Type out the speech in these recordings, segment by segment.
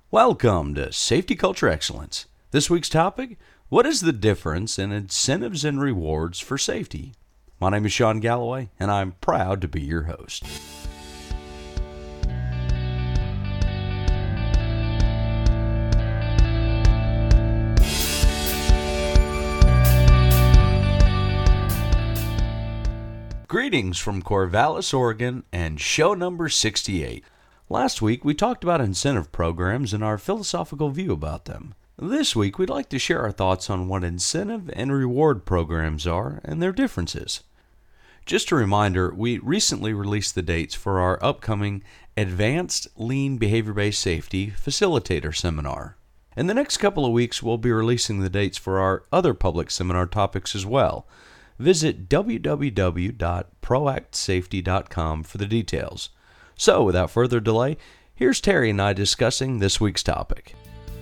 Welcome to Safety Culture Excellence. This week's topic, what is the difference in incentives and rewards for safety? My name is Sean Galloway, and I'm proud to be your host. Greetings from Corvallis, Oregon, and show number 68. Last week, we talked about incentive programs and our philosophical view about them. This week, we'd like to share our thoughts on what incentive and reward programs are and their differences. Just a reminder, we recently released the dates for our upcoming Advanced Lean Behavior-Based Safety Facilitator Seminar. In the next couple of weeks, we'll be releasing the dates for our other public seminar topics as well. Visit www.proactsafety.com for the details. So, without further delay, here's Terry and I discussing this week's topic.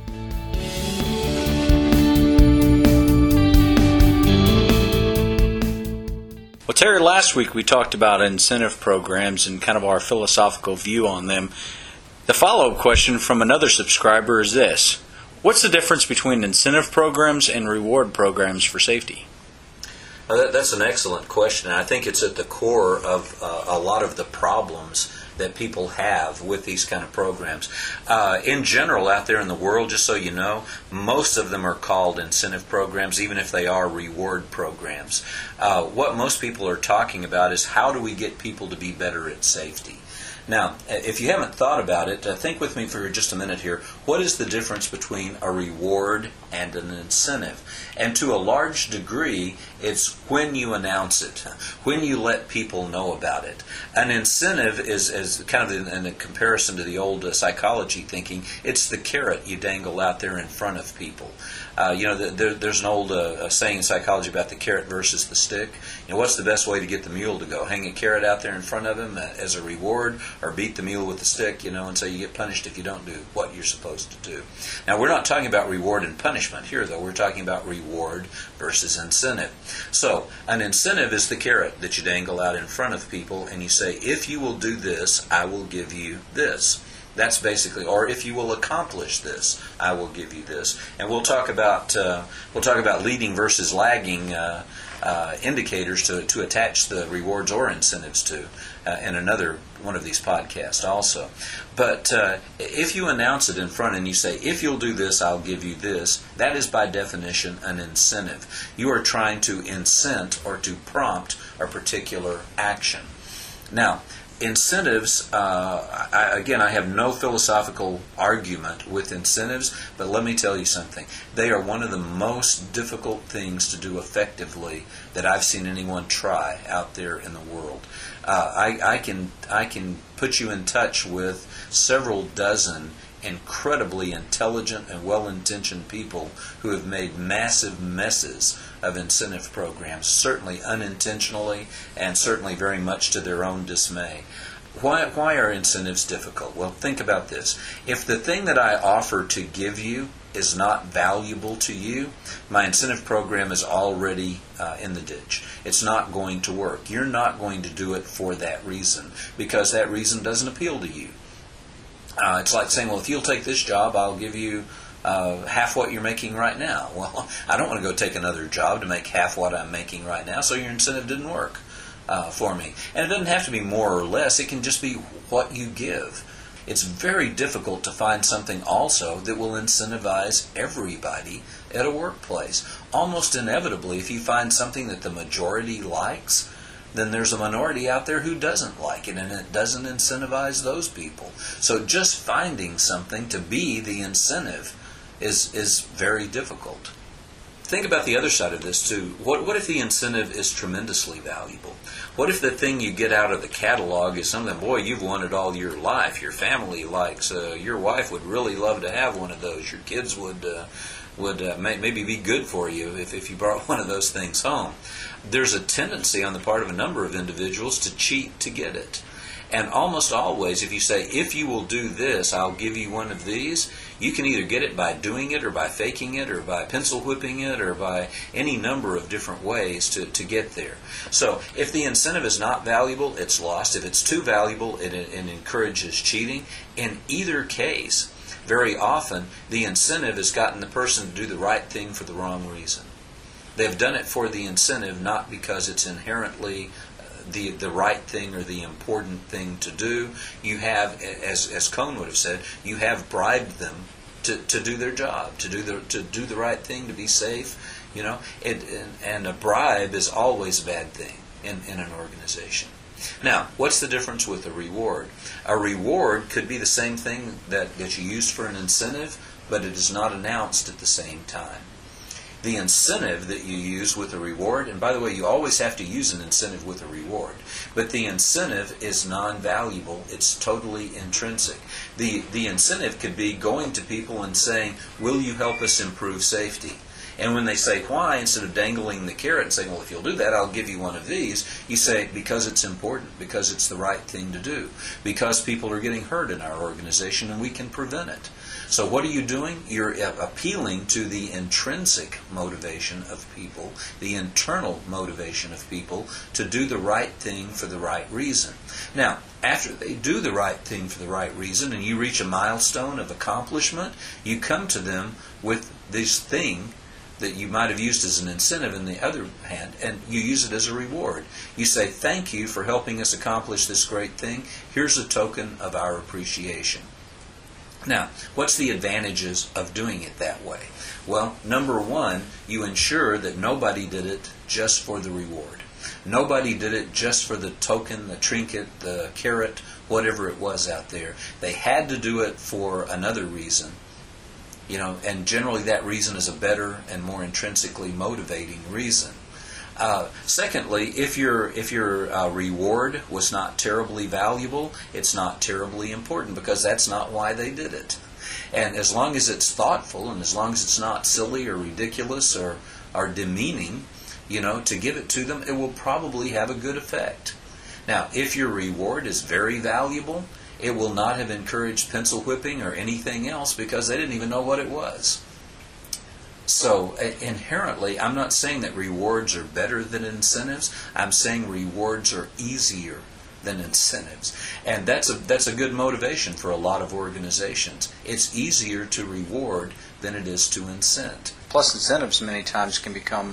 Well, Terry, last week we talked about incentive programs and kind of our philosophical view on them. The follow-up question from another subscriber is this: what's the difference between incentive programs and reward programs for safety? That's an excellent question. I think it's at the core of a lot of the problems that people have with these kind of programs. In general, out there in the world, just so you know, most of them are called incentive programs, even if they are reward programs. What most people are talking about is how do we get people to be better at safety? Now, if you haven't thought about it, think with me for just a minute here. What is the difference between a reward and an incentive? And to a large degree, it's when you announce it, when you let people know about it. An incentive is kind of in a comparison to the old psychology thinking, it's the carrot you dangle out there in front of people. There's an old saying in psychology about the carrot versus the stick. What's the best way to get the mule to go? Hang a carrot out there in front of him as a reward, or beat the mule with the stick, and so you get punished if you don't do what you're supposed to do. Now, we're not talking about reward and punishment here, though. We're talking about reward versus incentive. So, an incentive is the carrot that you dangle out in front of people, and you say, if you will do this, I will give you this. That's basically, or if you will accomplish this, I will give you this. And we'll talk about leading versus lagging indicators to attach the rewards or incentives to in another one of these podcasts also. But if you announce it in front and you say, if you'll do this, I'll give you this, that is by definition an incentive. You are trying to incent or to prompt a particular action. Now, incentives, I have no philosophical argument with incentives, but let me tell you something. They are one of the most difficult things to do effectively that I've seen anyone try out there in the world. I can put you in touch with several dozen incredibly intelligent and well-intentioned people who have made massive messes of incentive programs, certainly unintentionally and certainly very much to their own dismay. Why are incentives difficult? Well, think about this. If the thing that I offer to give you is not valuable to you, my incentive program is already in the ditch. It's not going to work. You're not going to do it for that reason because that reason doesn't appeal to you. It's like saying, well, if you'll take this job, I'll give you half what you're making right now. Well, I don't want to go take another job to make half what I'm making right now, so your incentive didn't work for me. And it doesn't have to be more or less. It can just be what you give. It's very difficult to find something also that will incentivize everybody at a workplace. Almost inevitably, if you find something that the majority likes, then there's a minority out there who doesn't like it, and it doesn't incentivize those people. So just finding something to be the incentive is very difficult. Think about the other side of this too. What if the incentive is tremendously valuable? What if the thing you get out of the catalog is something, boy, you've wanted all your life, your family likes, your wife would really love to have one of those, your kids would maybe be good for you if you brought one of those things home. There's a tendency on the part of a number of individuals to cheat to get it. And almost always, if you say, if you will do this, I'll give you one of these, you can either get it by doing it or by faking it or by pencil whipping it or by any number of different ways to get there. So if the incentive is not valuable, it's lost. If it's too valuable, it encourages cheating. In either case, very often the incentive has gotten the person to do the right thing for the wrong reason. They've done it for the incentive, not because it's inherently the right thing or the important thing to do. You have, as Cone would have said, you have bribed them to do their job, to do the right thing, to be safe. You know, and a bribe is always a bad thing in an organization. Now, what's the difference with a reward? A reward could be the same thing that you used for an incentive, but it is not announced at the same time. The incentive that you use with a reward, and by the way, you always have to use an incentive with a reward, but the incentive is non-valuable. It's totally intrinsic. The incentive could be going to people and saying, will you help us improve safety? And when they say why, instead of dangling the carrot and saying, well, if you'll do that, I'll give you one of these, you say, because it's important, because it's the right thing to do, because people are getting hurt in our organization and we can prevent it. So what are you doing? You're appealing to the intrinsic motivation of people, the internal motivation of people to do the right thing for the right reason. Now, after they do the right thing for the right reason and you reach a milestone of accomplishment, you come to them with this thing that you might have used as an incentive in the other hand, and you use it as a reward. You say, thank you for helping us accomplish this great thing. Here's a token of our appreciation. Now, what's the advantages of doing it that way? Well, number one, you ensure that nobody did it just for the reward. Nobody did it just for the token, the trinket, the carrot, whatever it was out there. They had to do it for another reason. You know, and generally that reason is a better and more intrinsically motivating reason. Secondly, if your reward was not terribly valuable, it's not terribly important because that's not why they did it. And as long as it's thoughtful and as long as it's not silly or ridiculous or demeaning, you know, to give it to them, it will probably have a good effect. Now, if your reward is very valuable, it will not have encouraged pencil whipping or anything else because they didn't even know what it was. So inherently, I'm not saying that rewards are better than incentives. I'm saying rewards are easier than incentives. And that's a good motivation for a lot of organizations. It's easier to reward than it is to incent. Plus, incentives many times can become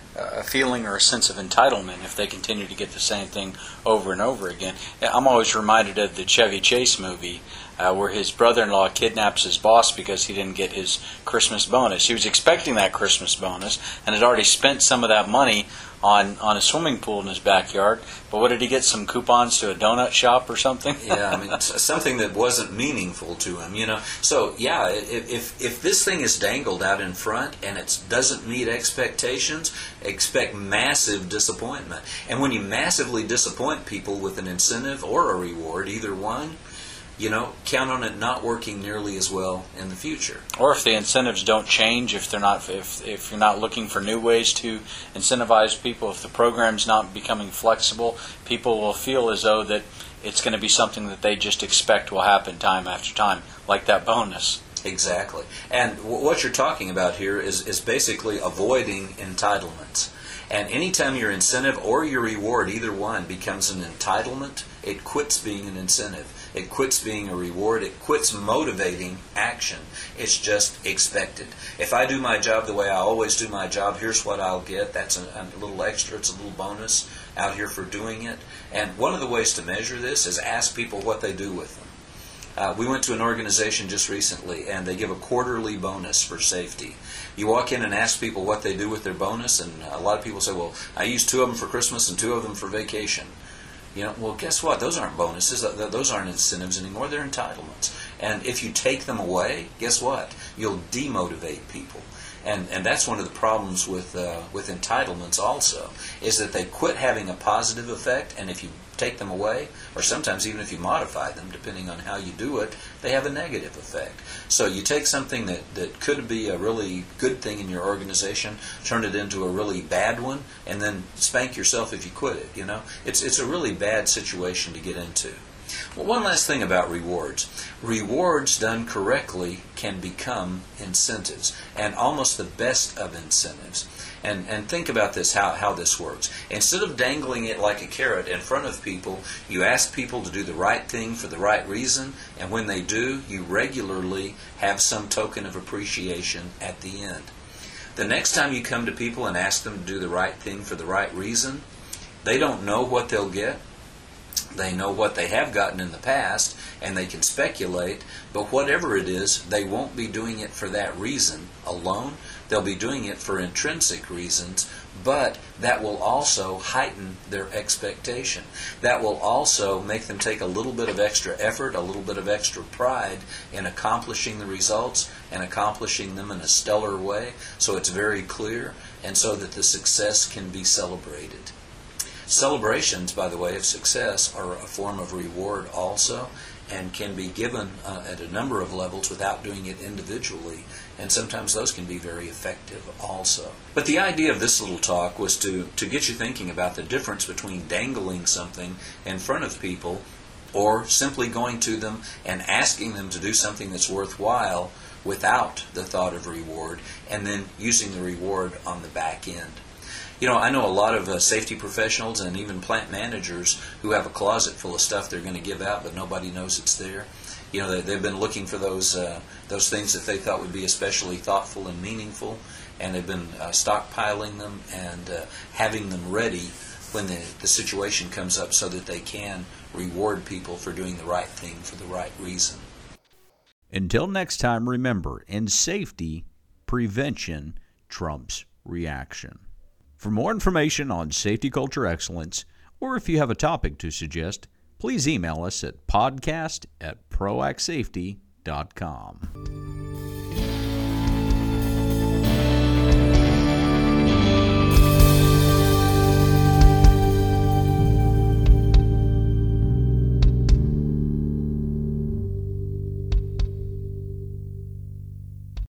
a feeling or a sense of entitlement if they continue to get the same thing over and over again. I'm always reminded of the Chevy Chase movie where his brother-in-law kidnaps his boss because he didn't get his Christmas bonus. He was expecting that Christmas bonus and had already spent some of that money on a swimming pool in his backyard. But what did he get? Some coupons to a donut shop or something? Yeah, I mean, something that wasn't meaningful to him, you know. So, yeah, if this thing is dangled out in front and it doesn't meet expectations, expect massive disappointment. And when you massively disappoint people with an incentive or a reward, either one, you know, count on it not working nearly as well in the future. Or if the incentives don't change, if you're not looking for new ways to incentivize people, if the program's not becoming flexible, people will feel as though that it's going to be something that they just expect will happen time after time, like that bonus. Exactly. And what you're talking about here is basically avoiding entitlements. And anytime your incentive or your reward, either one, becomes an entitlement, it quits being an incentive. It quits being a reward. It quits motivating action. It's just expected. If I do my job the way I always do my job, here's what I'll get. That's a little extra. It's a little bonus out here for doing it. And one of the ways to measure this is ask people what they do with them. We went to an organization just recently, and they give a quarterly bonus for safety. You walk in and ask people what they do with their bonus, and a lot of people say, well, I use 2 of them for Christmas and 2 of them for vacation. You know, well, guess what? Those aren't bonuses. Those aren't incentives anymore. They're entitlements. And if you take them away, guess what? You'll demotivate people. And that's one of the problems with entitlements also, is that they quit having a positive effect, and if you take them away, or sometimes even if you modify them, depending on how you do it, they have a negative effect. So you take something that could be a really good thing in your organization, turn it into a really bad one, and then spank yourself if you quit it, you know? It's a really bad situation to get into. Well, one last thing about rewards. Rewards done correctly can become incentives, and almost the best of incentives. And think about this, how this works. Instead of dangling it like a carrot in front of people, you ask people to do the right thing for the right reason, and when they do, you regularly have some token of appreciation at the end. The next time you come to people and ask them to do the right thing for the right reason, they don't know what they'll get. They know what they have gotten in the past, and they can speculate, but whatever it is, they won't be doing it for that reason alone. They'll be doing it for intrinsic reasons, but that will also heighten their expectation. That will also make them take a little bit of extra effort, a little bit of extra pride in accomplishing the results and accomplishing them in a stellar way, so it's very clear, and so that the success can be celebrated. Celebrations, by the way, of success are a form of reward also, and can be given at a number of levels without doing it individually, and sometimes those can be very effective also. But the idea of this little talk was to get you thinking about the difference between dangling something in front of people or simply going to them and asking them to do something that's worthwhile without the thought of reward, and then using the reward on the back end. You know, I know a lot of safety professionals and even plant managers who have a closet full of stuff they're going to give out, but nobody knows it's there. You know, they've been looking for those things that they thought would be especially thoughtful and meaningful, and they've been stockpiling them and having them ready when the situation comes up so that they can reward people for doing the right thing for the right reason. Until next time, remember, in safety, prevention trumps reaction. For more information on safety culture excellence, or if you have a topic to suggest, please email us at podcast@proactsafety.com.